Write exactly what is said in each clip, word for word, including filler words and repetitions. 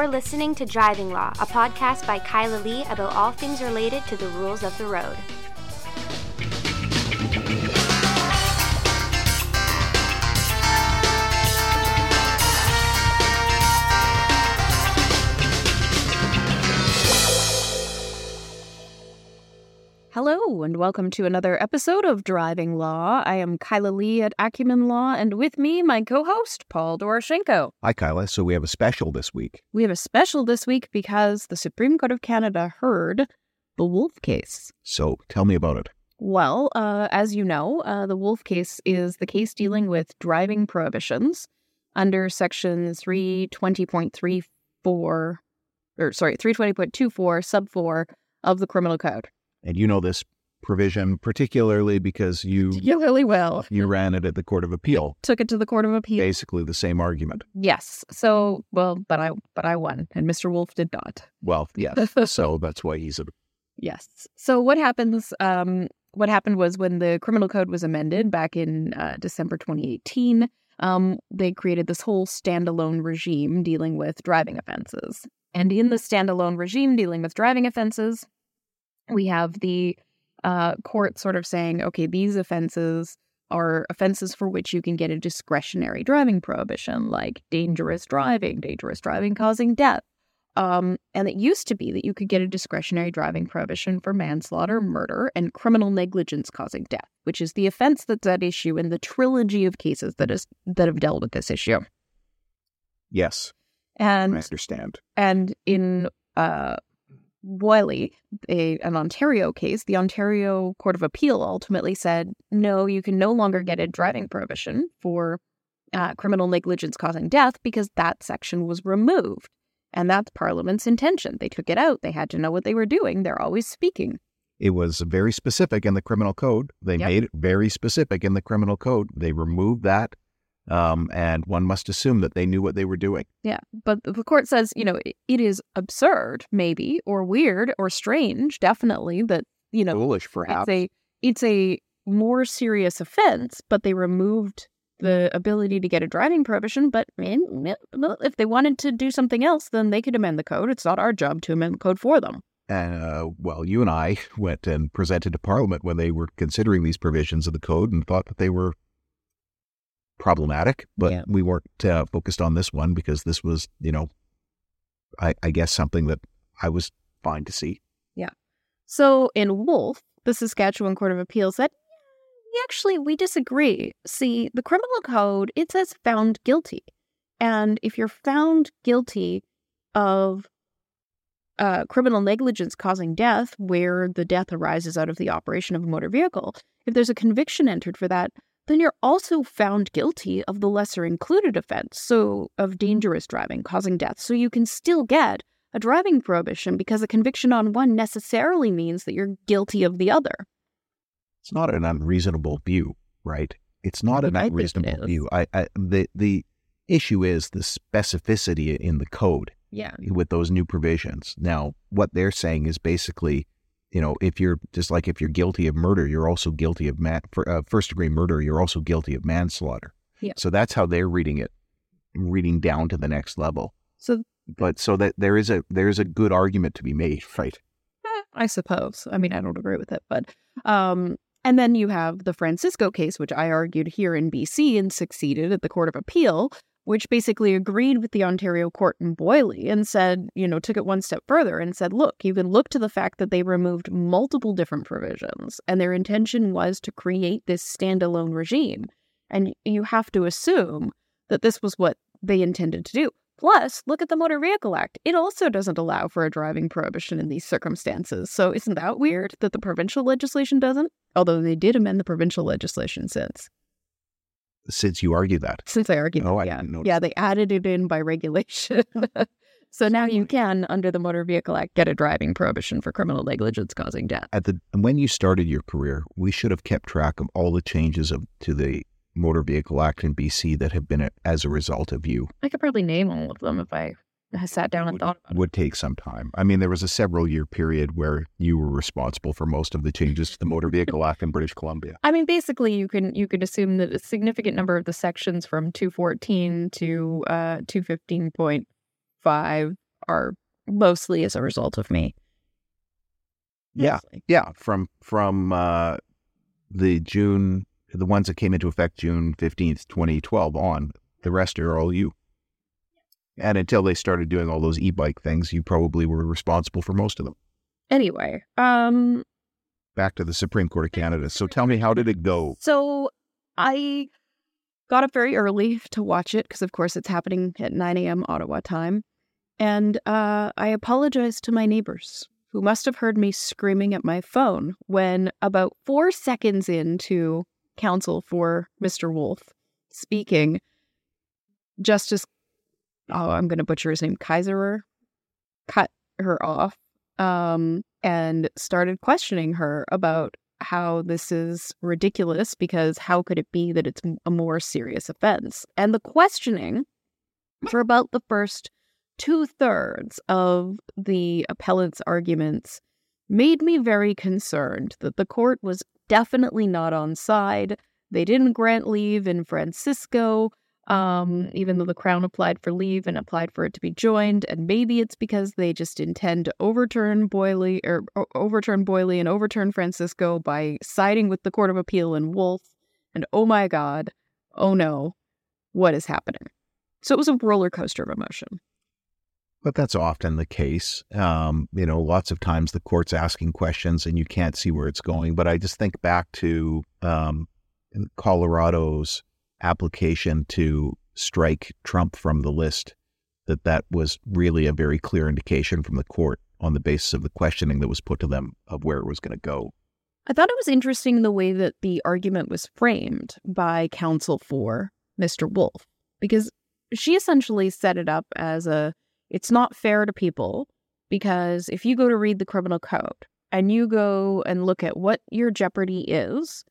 You're listening to Driving Law, a podcast by Kyla Lee about all things related to the rules of the road. Hello, and welcome to another episode of Driving Law. I am Kyla Lee at Acumen Law, and with me, my co-host, Paul Doroshenko. Hi, Kyla. So we have a special this week. We have a special this week because the Supreme Court of Canada heard the Wolf case. So tell me about it. Well, uh, as you know, uh, the Wolf case is the case dealing with driving prohibitions under Section three twenty point three four, or sorry, three twenty point two four, sub four of the Criminal Code. And you know this provision particularly because you Particularly well. you ran it at the Court of Appeal. Took it to the Court of Appeal. Basically the same argument. Yes. So, well, but I but I won, and Mister Wolf did not. Well, yes. So that's why he's a... Yes. So what happens? Um, what happened was when the Criminal Code was amended back in uh, December twenty eighteen, um, they created this whole standalone regime dealing with driving offenses. And in the standalone regime dealing with driving offenses, we have the uh, court sort of saying, okay, these offenses are offenses for which you can get a discretionary driving prohibition, like dangerous driving, dangerous driving causing death. Um, and it used to be that you could get a discretionary driving prohibition for manslaughter, murder, and criminal negligence causing death, which is the offense that's at issue in the trilogy of cases that is that have dealt with this issue. Yes, and I understand. And in uh, Boyle, a, an Ontario case, the Ontario Court of Appeal ultimately said, no, you can no longer get a driving prohibition for uh, criminal negligence causing death because that section was removed. And that's Parliament's intention. They took it out. They had to know what they were doing. They're always speaking. It was very specific in the Criminal Code. They Yep. made it very specific in the Criminal Code. They removed that. Um, and one must assume that they knew what they were doing. Yeah, but the court says, you know, it, it is absurd, maybe, or weird, or strange, definitely, that, you know, Foolish, perhaps. it's a it's a more serious offense, but they removed the ability to get a driving prohibition. But man, well, if they wanted to do something else, then they could amend the code. It's not our job to amend the code for them. And, uh, well, you and I went and presented to Parliament when they were considering these provisions of the code and thought that they were problematic, but Yeah. we weren't uh, focused on this one because this was, you know, I, I guess something that I was fine to see. Yeah. So in Wolf, the Saskatchewan Court of Appeal said, actually, we disagree. See, the criminal code, it says found guilty. And if you're found guilty of uh, criminal negligence causing death, where the death arises out of the operation of a motor vehicle, if there's a conviction entered for that, then you're also found guilty of the lesser included offense, so of dangerous driving causing death. So you can still get a driving prohibition because a conviction on one necessarily means that you're guilty of the other. It's not an unreasonable view, right? It's not an I think it unreasonable is. view. I, I the the issue is the specificity in the code Yeah. with those new provisions. Now, what they're saying is basically, you know, if you're just like if you're guilty of murder, you're also guilty of man, for, uh, first degree murder. You're also guilty of manslaughter. Yeah. So that's how they're reading it, reading down to the next level. So But so that there is a there is a good argument to be made, right? eh, I suppose. I mean, I don't agree with it, but um, and then you have the Francisco case, which I argued here in B C and succeeded at the Court of Appeal, which basically agreed with the Ontario court in Boyle and said, you know, took it one step further and said, look, you can look to the fact that they removed multiple different provisions and their intention was to create this standalone regime. And you have to assume that this was what they intended to do. Plus, look at the Motor Vehicle Act. It also doesn't allow for a driving prohibition in these circumstances. So isn't that weird that the provincial legislation doesn't? Although they did amend the provincial legislation since. Since you argue that. Since I argued Oh, it, I yeah. didn't notice. Yeah, they added it in by regulation. So now you can, under the Motor Vehicle Act, get a driving prohibition for criminal negligence causing death. At the when you started your career, we should have kept track of all the changes of to the Motor Vehicle Act in B C that have been a, as a result of you. I could probably name all of them if I sat down and thought about it. Would take some time. I mean, there was a several year period where you were responsible for most of the changes to the Motor Vehicle Act in British Columbia. I mean, basically, you can you could assume that a significant number of the sections from two fourteen to uh, two fifteen point five are mostly as a result of me. Yeah, Mostly. yeah. From from uh, the June, the ones that came into effect June fifteenth, twenty twelve on, the rest are all you. And until they started doing all those e-bike things, you probably were responsible for most of them. Anyway, um, Back to the Supreme Court of Canada. So tell me, how did it go? so I got up very early to watch it because, of course, it's happening at nine a.m. Ottawa time. And uh, I apologized to my neighbors, who must have heard me screaming at my phone when, about four seconds into counsel for Mister Wolf speaking, Justice, oh, I'm going to butcher his name, Kaiserer, cut her off um, and started questioning her about how this is ridiculous because how could it be that it's a more serious offense? And the questioning for about the first two-thirds of the appellant's arguments made me very concerned that the court was definitely not on side. They didn't grant leave in Francisco, um, even though the Crown applied for leave and applied for it to be joined. And maybe it's because they just intend to overturn Boyle or, or overturn Boyle and overturn Francisco by siding with the Court of Appeal in Wolf. And oh my God, oh no, what is happening? So it was a roller coaster of emotion. But that's often the case. Um, you know, lots of times the court's asking questions and you can't see where it's going. But I just think back to um, Colorado's application to strike Trump from the list, that that was really a very clear indication from the court on the basis of the questioning that was put to them of where it was going to go. I thought it was interesting the way that the argument was framed by counsel for Mister Wolf, because she essentially set it up as a, it's not fair to people, because if you go to read the criminal code and you go and look at what your jeopardy is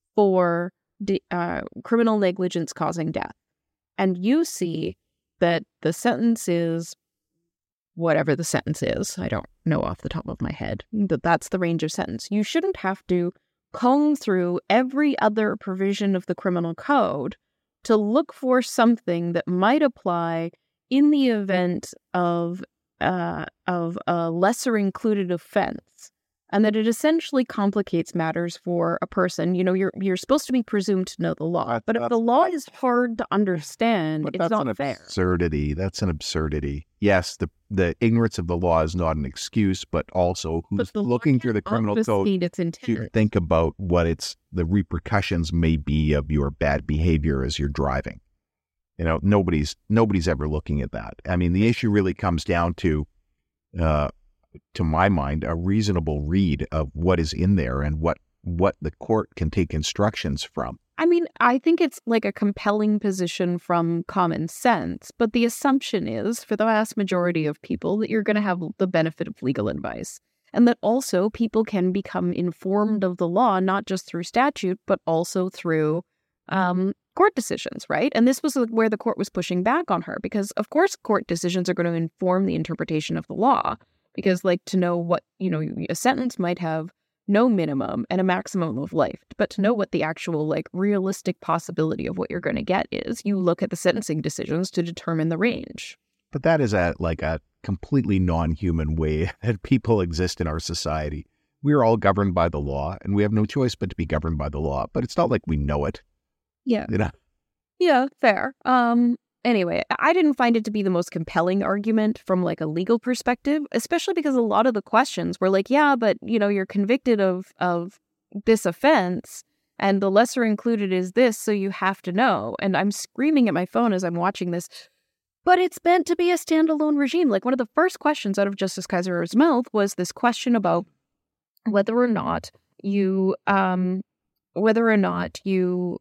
for uh, criminal negligence causing death, and you see that the sentence is whatever the sentence is, I don't know off the top of my head, that that's the range of sentence. You shouldn't have to comb through every other provision of the criminal code to look for something that might apply in the event of uh, of a lesser included offense, and that it essentially complicates matters for a person. You know, you're you're supposed to be presumed to know the law, That- but if that's- the law is hard to understand, But it's that's not an fair. absurdity. That's an absurdity. Yes, the the ignorance of the law is not an excuse, but also But who's the law looking can't through the criminal code obfuscate its to intent. think about what its the repercussions may be of your bad behavior as you're driving. You know, nobody's nobody's ever looking at that. I mean, the issue really comes down to, uh, to my mind, a reasonable read of what is in there and what what the court can take instructions from. I mean, I think it's like a compelling position from common sense, but the assumption is, for the vast majority of people, that you're going to have the benefit of legal advice. And that also people can become informed of the law, not just through statute, but also through um, court decisions, right? And this was where the court was pushing back on her, because, of course, court decisions are going to inform the interpretation of the law. Because, like, to know what, you know, a sentence might have no minimum and a maximum of life, but to know what the actual, like, realistic possibility of what you're going to get is, you look at the sentencing decisions to determine the range. But that is a like a completely non-human way that people exist in our society. We're all governed by the law, and we have no choice but to be governed by the law. But it's not like we know it. Yeah. You know? Yeah, fair. Um, anyway, I didn't find it to be the most compelling argument from, like, a legal perspective, especially because a lot of the questions were like, yeah, but, you know, you're convicted of, of this offense, and the lesser included is this, so you have to know. And I'm screaming at my phone as I'm watching this, but it's meant to be a standalone regime. Like, one of the first questions out of Justice Kaiserer's mouth was this question about whether or not you, um, whether or not you,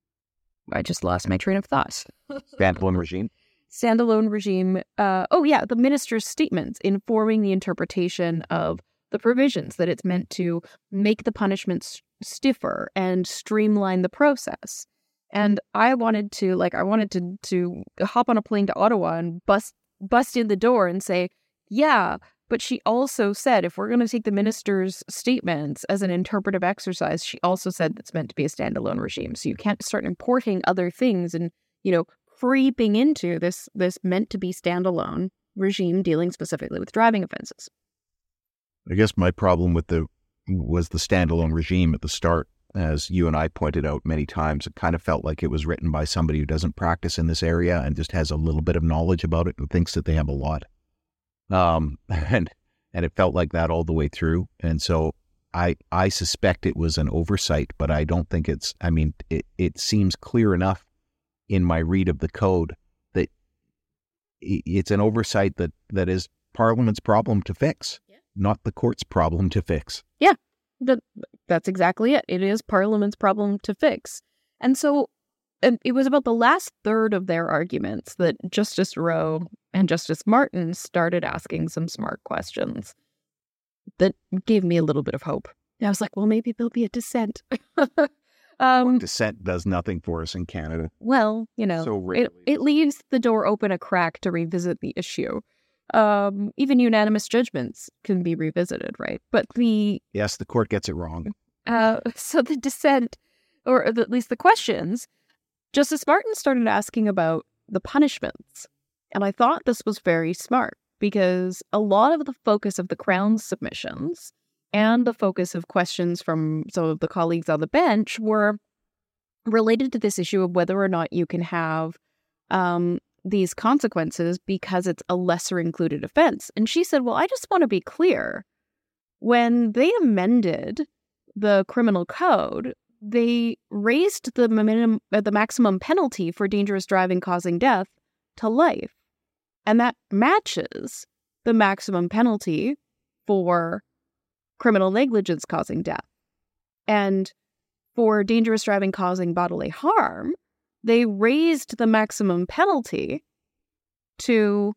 I just lost my train of thought. Standalone regime. Standalone regime. Uh, oh, yeah, the minister's statements informing the interpretation of the provisions, that it's meant to make the punishments stiffer and streamline the process. And I wanted to, like, I wanted to to hop on a plane to Ottawa and bust bust in the door and say, yeah, but she also said, if we're going to take the minister's statements as an interpretive exercise, she also said it's meant to be a standalone regime. So you can't start importing other things and, you know, creeping into this this meant to be standalone regime dealing specifically with driving offenses. I guess my problem with the was the standalone regime at the start. As you and I pointed out many times, it kind of felt like it was written by somebody who doesn't practice in this area and just has a little bit of knowledge about it and thinks that they have a lot. Um, and and it felt like that all the way through. And so I I suspect it was an oversight, but I don't think it's, I mean, it, it seems clear enough in my read of the code that it's an oversight that, that is Parliament's problem to fix, yeah. not the court's problem to fix. Yeah. That, that's exactly it. It is Parliament's problem to fix. And so and it was about the last third of their arguments that Justice Rowe and Justice Martin started asking some smart questions that gave me a little bit of hope. And I was like, well, maybe there'll be a dissent. um, dissent does nothing for us in Canada. Well, you know, so it, it leaves the door open a crack to revisit the issue. Um, even unanimous judgments can be revisited, right? But the... Yes, the court gets it wrong. Uh, so the dissent, or at least the questions, Justice Martin started asking about the punishments. And I thought this was very smart because a lot of the focus of the Crown's submissions and the focus of questions from some of the colleagues on the bench were related to this issue of whether or not you can have um, these consequences because it's a lesser included offense. And she said, well, I just want to be clear. When they amended the criminal code, they raised the minimum, uh, the maximum penalty for dangerous driving causing death to life. And that matches the maximum penalty for criminal negligence causing death. And for dangerous driving causing bodily harm, they raised the maximum penalty to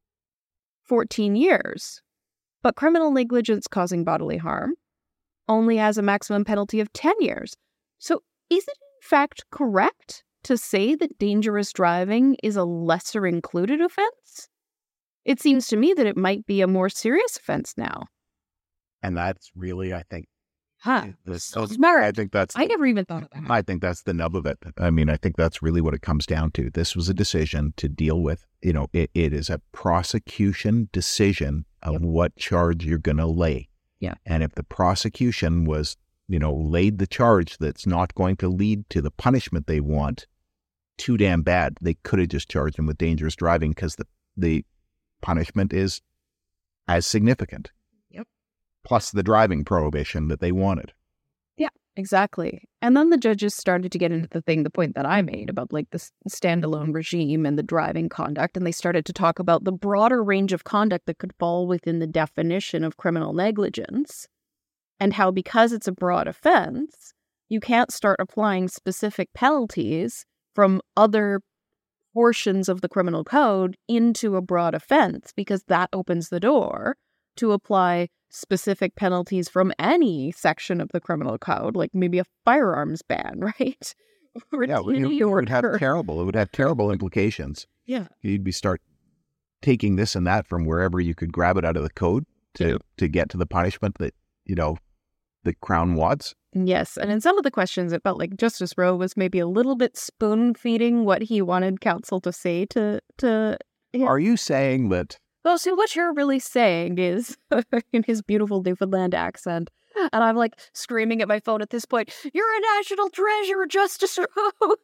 fourteen years. But criminal negligence causing bodily harm only has a maximum penalty of ten years. So is it in fact correct to say that dangerous driving is a lesser included offense? It seems to me that it might be a more serious offense now. And that's really, I think, huh? The, so smart. I think that's. I never even thought of that. I think that's the nub of it. I mean, I think that's really what it comes down to. This was a decision to deal with. You know, it, it is a prosecution decision of yep. what charge you're going to lay. Yeah. And if the prosecution was, you know, laid the charge that's not going to lead to the punishment they want, too damn bad. They could have just charged him with dangerous driving because the the punishment is as significant. Yep. Plus the driving prohibition that they wanted. Yeah, exactly. And then the judges started to get into the thing, the point that I made about like the standalone regime and the driving conduct. And they started to talk about the broader range of conduct that could fall within the definition of criminal negligence. And how because it's a broad offense, you can't start applying specific penalties from other portions of the criminal code into a broad offense because that opens the door to apply specific penalties from any section of the criminal code, like maybe a firearms ban, right? Or yeah, it, it would have terrible. It would have terrible implications. Yeah, you'd be start taking this and that from wherever you could grab it out of the code to yeah. to get to the punishment that you know the Crown wants. Yes, and in some of the questions, it felt like Justice Rowe was maybe a little bit spoon-feeding what he wanted counsel to say to to him. Are you saying that? Well, so what you're really saying is, in his beautiful Newfoundland accent, and I'm like screaming at my phone at this point, "You're a national treasure, Justice Rowe."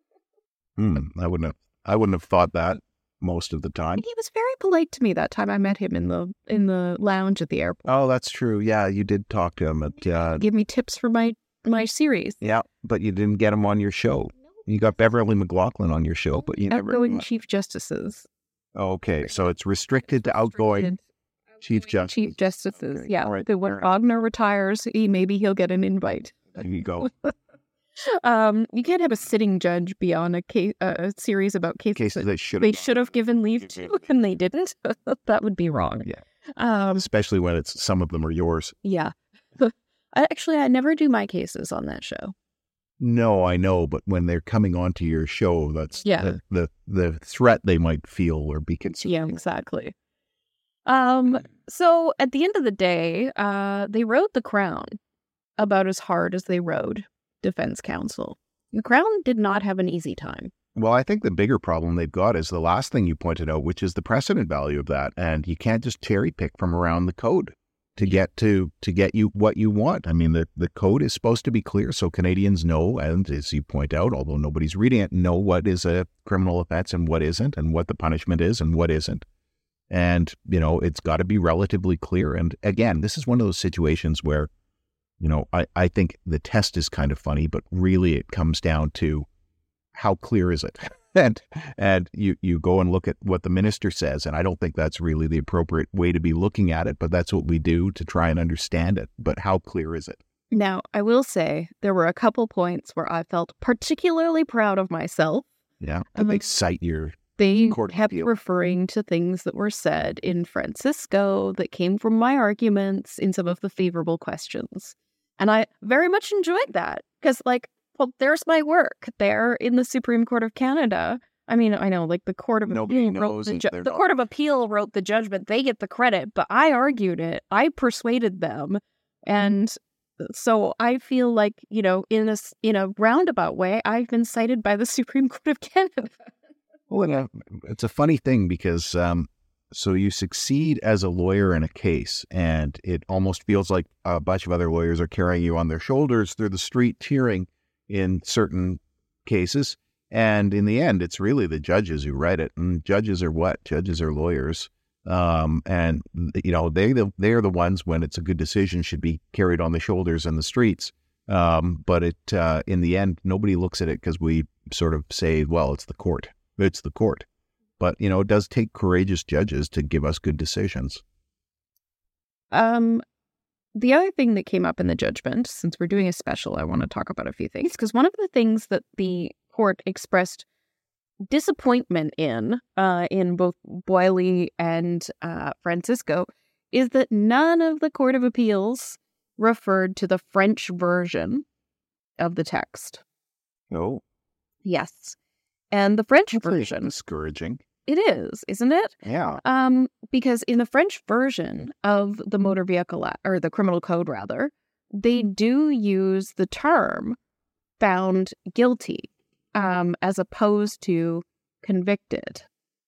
Hmm, I wouldn't have. I wouldn't have thought that most of the time. He was very polite to me that time I met him in the in the lounge at the airport. Oh, that's true. Yeah, you did talk to him. At, uh, Give me tips for my, my series. Yeah, but you didn't get him on your show. You got Beverly McLaughlin on your show, but you never... Outgoing Chief Justices. Okay, so it's restricted to outgoing Chief Justices. Chief Justices, okay. yeah. All right. But when Wagner retires, he, maybe he'll get an invite. There you go. Um, you can't have a sitting judge be on a case, uh, a series about cases, cases that they should they should have given leave to, and they didn't. That would be wrong. Yeah, um, especially when it's some of them are yours. Yeah, actually, I never do my cases on that show. No, I know, but when they're coming onto your show, that's yeah. the, the the threat they might feel or be concerned. Yeah, exactly. Um, so at the end of the day, uh, they rode the Crown about as hard as they rode defense counsel. The Crown did not have an easy time. Well, I think the bigger problem they've got is the last thing you pointed out, which is the precedent value of that. And you can't just cherry pick from around the code to get to to get you what you want. I mean, the, the code is supposed to be clear so Canadians know, and as you point out, although nobody's reading it, know what is a criminal offense and what isn't, and what the punishment is and what isn't. And, you know, it's got to be relatively clear. And again, this is one of those situations where, you know, I, I think the test is kind of funny, but really it comes down to how clear is it? and and you, you go and look at what the minister says, and I don't think that's really the appropriate way to be looking at it, but that's what we do to try and understand it. But how clear is it? Now, I will say there were a couple points where I felt particularly proud of myself. Yeah, that Um, makes cite your They Court of kept appeal. referring to things that were said in Francisco that came from my arguments in some of the favorable questions. And I very much enjoyed that because, like, well, there's my work there in the Supreme Court of Canada. I mean, I know, like, the Court of Nobody Appeal wrote knows the, and ju- they're the not- Court of Appeal wrote the judgment. They get the credit, but I argued it. I persuaded them, and so I feel like, you know, in a s- in a roundabout way, I've been cited by the Supreme Court of Canada. Well, and, uh, it's a funny thing because um, so you succeed as a lawyer in a case, and it almost feels like a bunch of other lawyers are carrying you on their shoulders through the street cheering in certain cases. And in the end, it's really the judges who write it. And judges are what? Judges are lawyers. Um, and, you know, they, the, they're the ones when it's a good decision should be carried on the shoulders in the streets. Um, but it uh, in the end, nobody looks at it because we sort of say, well, it's the court. It's the court. But, you know, it does take courageous judges to give us good decisions. Um, the other thing that came up in the judgment, since we're doing a special, I want to talk about a few things, because one of the things that the court expressed disappointment in, uh, in both Boyle and uh, Francisco, is that none of the Court of Appeals referred to the French version of the text. Oh, Yes. And the French that's version, discouraging. it is, isn't it? Yeah. Um, because in the French version of the motor vehicle, a- or the criminal code rather, they do use the term found guilty, um, as opposed to convicted.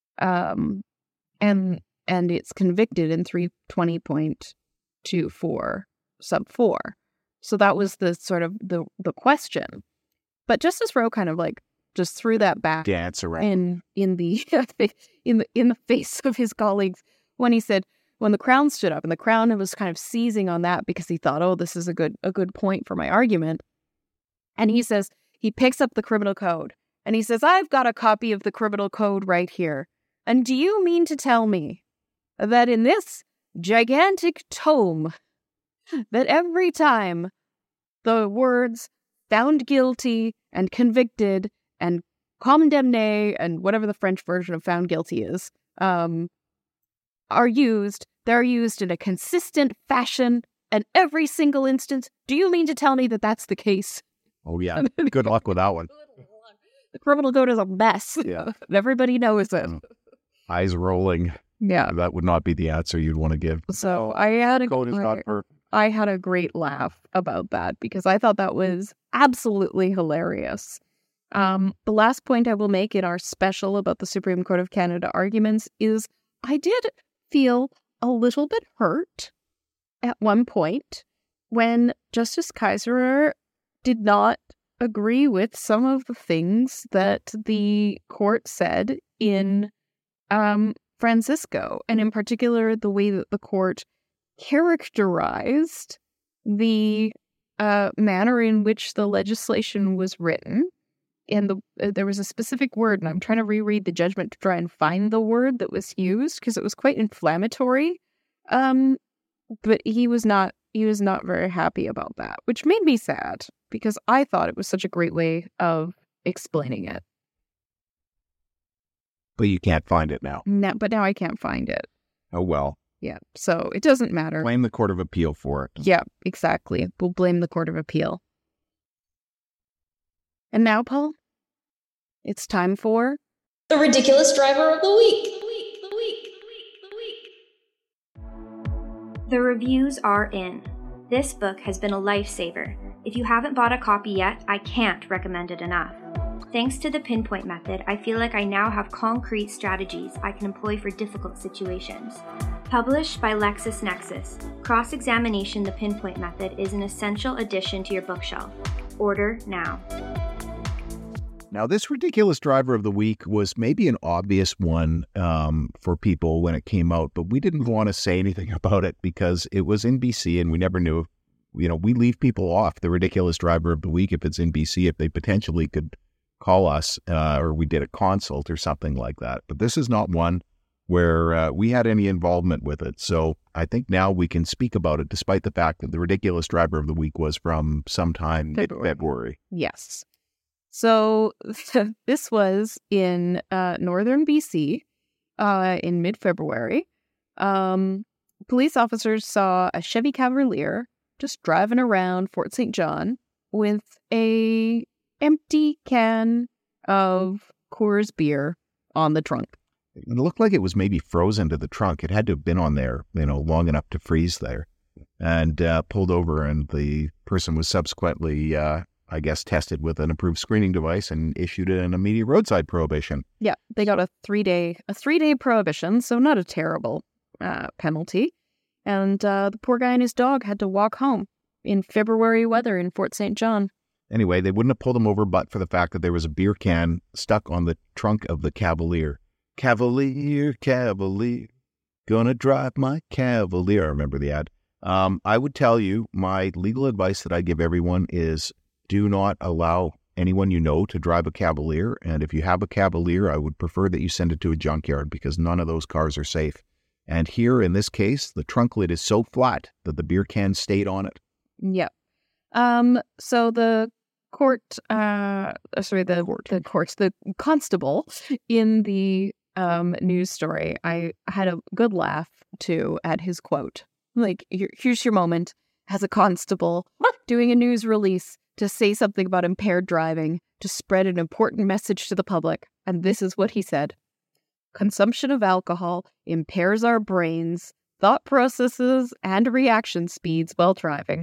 Um, and, and it's convicted in three twenty point two four sub four. So that was the sort of the, the question. But Justice Rowe kind of like just threw that back Dance around. in in the in the in the face of his colleagues when he said, when the Crown stood up, and the Crown was kind of seizing on that because he thought, oh, this is a good a good point for my argument. And he says, he picks up the criminal code and he says, I've got a copy of the criminal code right here. And do you mean to tell me that in this gigantic tome, that every time the words found guilty and convicted and condamné and whatever the French version of found guilty is, um, are used, they're used in a consistent fashion in every single instance? Do you mean to tell me that that's the case? Oh, yeah. Good luck with that one. The criminal code is a mess. Yeah. Everybody knows it. Mm. Eyes rolling. Yeah. That would not be the answer you'd want to give. So I had a Code is not perfect. I had a great laugh about that because I thought that was absolutely hilarious. Um, the last point I will make in our special about the Supreme Court of Canada arguments is I did feel a little bit hurt at one point when Justice Kaiserer did not agree with some of the things that the court said in um, Francisco, and in particular the way that the court characterized the uh, manner in which the legislation was written. And the uh, there was a specific word, and I'm trying to reread the judgment to try and find the word that was used because it was quite inflammatory. Um, but he was not he was not very happy about that, which made me sad because I thought it was such a great way of explaining it. But you can't find it now. Now, but now I can't find it. Oh, well. Yeah, so it doesn't matter. Blame the Court of Appeal for it. Yeah, exactly. We'll blame the Court of Appeal. And now, Paul, it's time for The Ridiculous Driver of the Week. The week, the week, the week, the week. The reviews are in. This book has been a lifesaver. If you haven't bought a copy yet, I can't recommend it enough. Thanks to the pinpoint method, I feel like I now have concrete strategies I can employ for difficult situations. Published by LexisNexis, Cross-Examination the Pinpoint Method is an essential addition to your bookshelf. Order now. Now, this ridiculous driver of the week was maybe an obvious one um, for people when it came out, but we didn't want to say anything about it because it was in B C and we never knew. You know, we leave people off the ridiculous driver of the week if it's in B C, if they potentially could call us uh, or we did a consult or something like that. But this is not one where uh, we had any involvement with it. So I think now we can speak about it, despite the fact that the ridiculous driver of the week was from sometime February. mid-February. Yes. So this was in uh, northern B C uh, in mid-February. Um, police officers saw a Chevy Cavalier just driving around Fort Saint John with a empty can of Coors beer on the trunk. It looked like it was maybe frozen to the trunk. It had to have been on there, you know, long enough to freeze there, and uh, pulled over. And the person was subsequently, uh, I guess, tested with an approved screening device and issued an immediate roadside prohibition. Yeah, they got a three day a three day prohibition, so not a terrible uh, penalty. And uh, the poor guy and his dog had to walk home in February weather in Fort Saint John. Anyway, they wouldn't have pulled him over but for the fact that there was a beer can stuck on the trunk of the Cavalier. Cavalier, Cavalier, gonna drive my Cavalier. I remember the ad. Um, I would tell you, my legal advice that I give everyone is do not allow anyone you know to drive a Cavalier. And if you have a Cavalier, I would prefer that you send it to a junkyard because none of those cars are safe. And here in this case, the trunk lid is so flat that the beer can stayed on it. Yep. Um, so the court, uh, sorry, the court. the court, the constable in the um, news story, I had a good laugh too at his quote. Like, here, here's your moment as a constable doing a news release to say something about impaired driving, to spread an important message to the public. And this is what he said. Consumption of alcohol impairs our brains, thought processes, and reaction speeds while driving.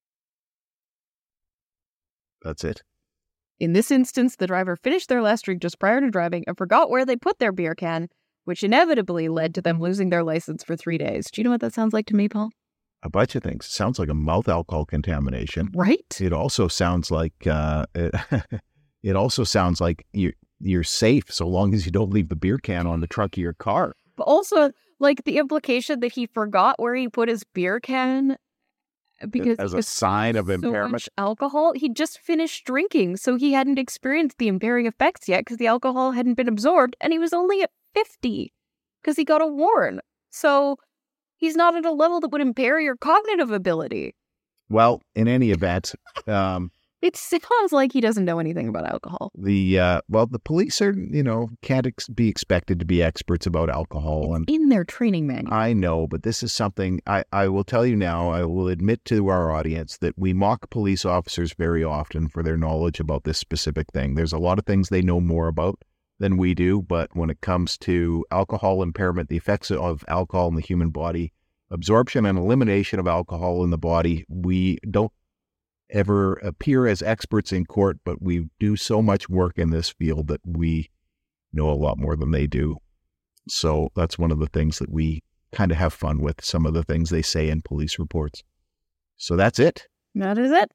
That's it. In this instance, the driver finished their last drink just prior to driving and forgot where they put their beer can, which inevitably led to them losing their license for three days. Do you know what that sounds like to me, Paul? A bunch of things. It sounds like a mouth alcohol contamination. Right? It also sounds like uh, it, it also sounds like you're, you're safe so long as you don't leave the beer can on the trunk of your car. But also, like, the implication that he forgot where he put his beer can because as he a was sign of so impairment. much alcohol. He just finished drinking, so he hadn't experienced the impairing effects yet because the alcohol hadn't been absorbed, and he was only at fifty because he got a warrant. So he's not at a level that would impair your cognitive ability. Well, in any event, um, It sounds like he doesn't know anything about alcohol. the uh, well, the police are, you know, can't ex- be expected to be experts about alcohol, and In their training manual. I know, but this is something I, I will tell you now. I will admit to our audience that we mock police officers very often for their knowledge about this specific thing. There's a lot of things they know more about than we do, but when it comes to alcohol impairment, the effects of alcohol in the human body, absorption and elimination of alcohol in the body, we don't ever appear as experts in court, but we do so much work in this field that we know a lot more than they do. So that's one of the things that we kind of have fun with, some of the things they say in police reports. So that's it. That is it.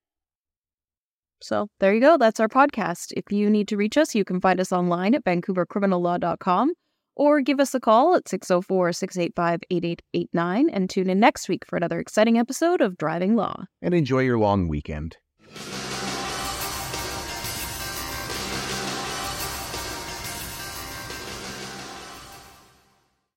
So there you go. That's our podcast. If you need to reach us, you can find us online at vancouver criminal law dot com or give us a call at six oh four, six eight five, eight eight eight nine and tune in next week for another exciting episode of Driving Law. And enjoy your long weekend.